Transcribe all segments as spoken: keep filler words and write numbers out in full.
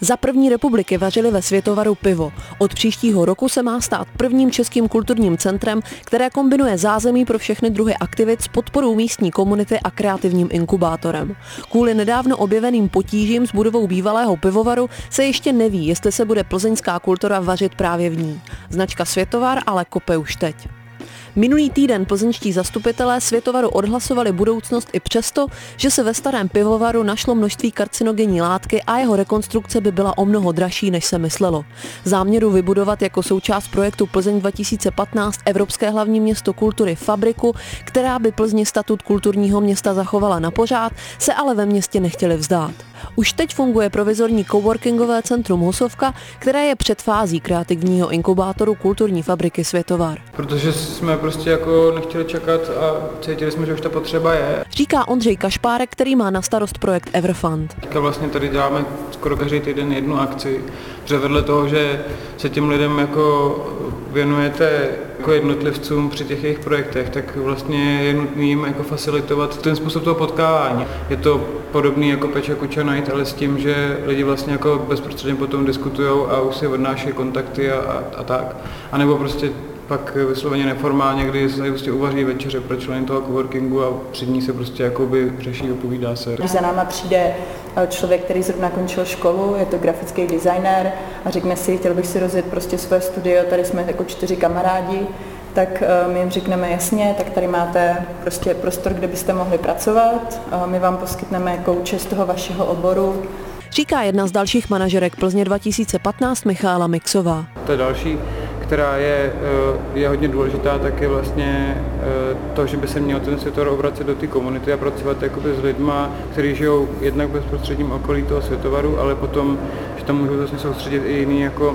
Za první republiky vařili ve Světovaru pivo. Od příštího roku se má stát prvním českým kulturním centrem, které kombinuje zázemí pro všechny druhy aktivit s podporou místní komunity a kreativním inkubátorem. Kvůli nedávno objeveným potížím s budovou bývalého pivovaru se ještě neví, jestli se bude plzeňská kultura vařit právě v ní. Značka Světovar ale kope už teď. Minulý týden plzeňští zastupitelé Světovaru odhlasovali budoucnost i přesto, že se ve starém pivovaru našlo množství karcinogenní látky a jeho rekonstrukce by byla o mnoho dražší, než se myslelo. Záměru vybudovat jako součást projektu Plzeň dva tisíce patnáct Evropské hlavní město kultury fabriku, která by Plzni statut kulturního města zachovala na pořád, se ale ve městě nechtěli vzdát. Už teď funguje provizorní coworkingové centrum Husovka, které je před fází kreativního inkubátoru kulturní fabriky Světovar. Protože jsme prostě jako nechtěli čekat a cítili jsme, že už ta potřeba je. Říká Ondřej Kašpárek, který má na starost projekt Everfund. Teďka vlastně tady děláme skoro každý týden jednu akci, protože vedle toho, že se těm lidem jako věnujete jako jednotlivcům při těch jejich projektech, tak vlastně je nutné jim jako facilitovat ten způsob toho potkávání. Je to podobný jako Pecha Kuča Night, ale s tím, že lidi vlastně jako bezprostředně potom diskutujou a už si odnášejí kontakty a, a, a tak. A nebo prostě pak vysloveně neformálně, kdy se prostě uvaří večeře pro členy toho coworkingu a před ní se prostě jakoby řeší, opovídá se. Když za náma přijde člověk, který zrovna končil školu, je to grafický designér a řekne si, chtěl bych si rozjet prostě svoje studio, tady jsme jako čtyři kamarádi, tak my jim řekneme jasně, tak tady máte prostě prostor, kde byste mohli pracovat, my vám poskytneme kouče z toho vašeho oboru. Říká jedna z dalších manažerek Plzně dva tisíce patnáct Michála Mixová. To je další, která je, je hodně důležitá, tak je vlastně to, že by se měl ten Světovar obracet do té komunity a pracovat jakoby s lidma, kteří žijou jednak v bezprostředním okolí toho Světovaru, ale potom, že tam můžou vlastně soustředit i jiný jako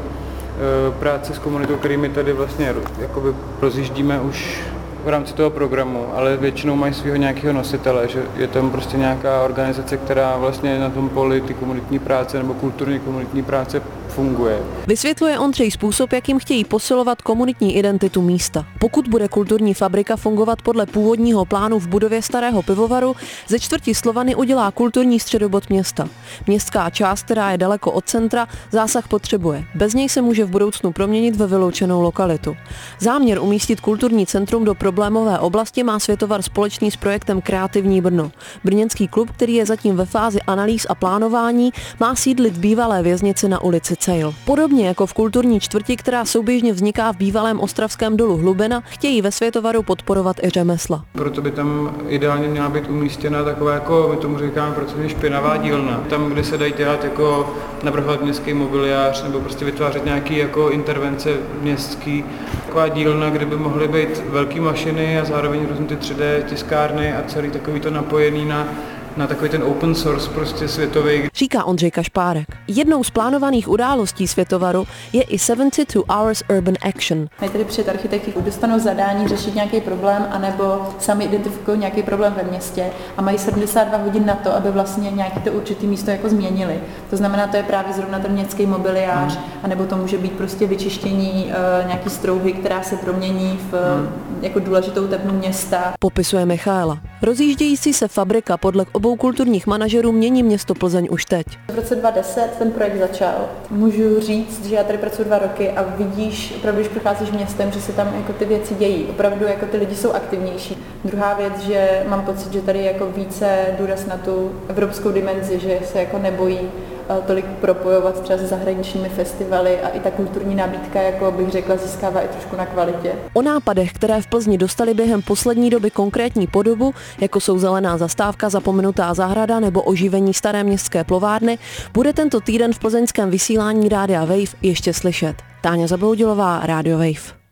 práce s komunitou, kterými tady vlastně jakoby rozjíždíme už v rámci toho programu, ale většinou mají svého nějakého nositele, že je tam prostě nějaká organizace, která vlastně na tom poli ty komunitní práce nebo kulturní komunitní práce funguje. Vysvětluje Ondřej způsob, jakým chtějí posilovat komunitní identitu místa. Pokud bude kulturní fabrika fungovat podle původního plánu v budově starého pivovaru, ze čtvrti Slovany udělá kulturní středobod města. Městská část, která je daleko od centra, zásah potřebuje. Bez něj se může v budoucnu proměnit ve vyloučenou lokalitu. Záměr umístit kulturní centrum do problémové oblasti má Světovar společný s projektem Kreativní Brno. Brněnský klub, který je zatím ve fázi analýz a plánování, má sídlit v bývalé věznici na ulici Cejl. Podobně jako v kulturní čtvrti, která souběžně vzniká v bývalém ostravském dolu Hlubena, chtějí ve Světovaru podporovat i řemesla. Proto by tam ideálně měla být umístěna taková, jako my tomu říkáme, pracovně špinavá dílna. Tam, kde se dají dělat jako navrhovat městský mobiliář nebo prostě vytvářet nějaký jako intervence městský. Taková dílna, kde by mohly být velké mašiny a zároveň různé ty tři dé tiskárny a celý takový to napojený na na takový ten open source prostě světový. Říká Ondřej Kašpárek. Jednou z plánovaných událostí Světovaru je i sedmdesát dva hours Urban Action. Mají tedy před architekty dostanou zadání řešit nějaký problém, anebo sami identifikují nějaký problém ve městě a mají sedmdesát dva hodin na to, aby vlastně nějaké to určité místo jako změnili. To znamená, to je právě zrovna ten městský mobiliář, hmm. anebo to může být prostě vyčištění uh, nějaký strouhy, která se promění v hmm. jako důležitou tepnu města. Popisuje Michaela. Rozjíždějící se fabrika podle obou kulturních manažerů mění město Plzeň už teď. V roce dva tisíce deset ten projekt začal. Můžu říct, že já tady pracuji dva roky a vidíš, opravdu, když procházíš městem, že se tam jako ty věci dějí. Opravdu jako ty lidi jsou aktivnější. Druhá věc, že mám pocit, že tady je jako více důraz na tu evropskou dimenzi, že se jako nebojí tolik propojovat třeba s zahraničními festivaly a i ta kulturní nabídka, jako bych řekla, získává i trošku na kvalitě. O nápadech, které v Plzni dostali během poslední doby konkrétní podobu, jako jsou zelená zastávka, zapomenutá zahrada nebo oživení staré městské plovárny, bude tento týden v plzeňském vysílání Rádia Wave ještě slyšet. Táňa Zabloudilová, Rádio Wave.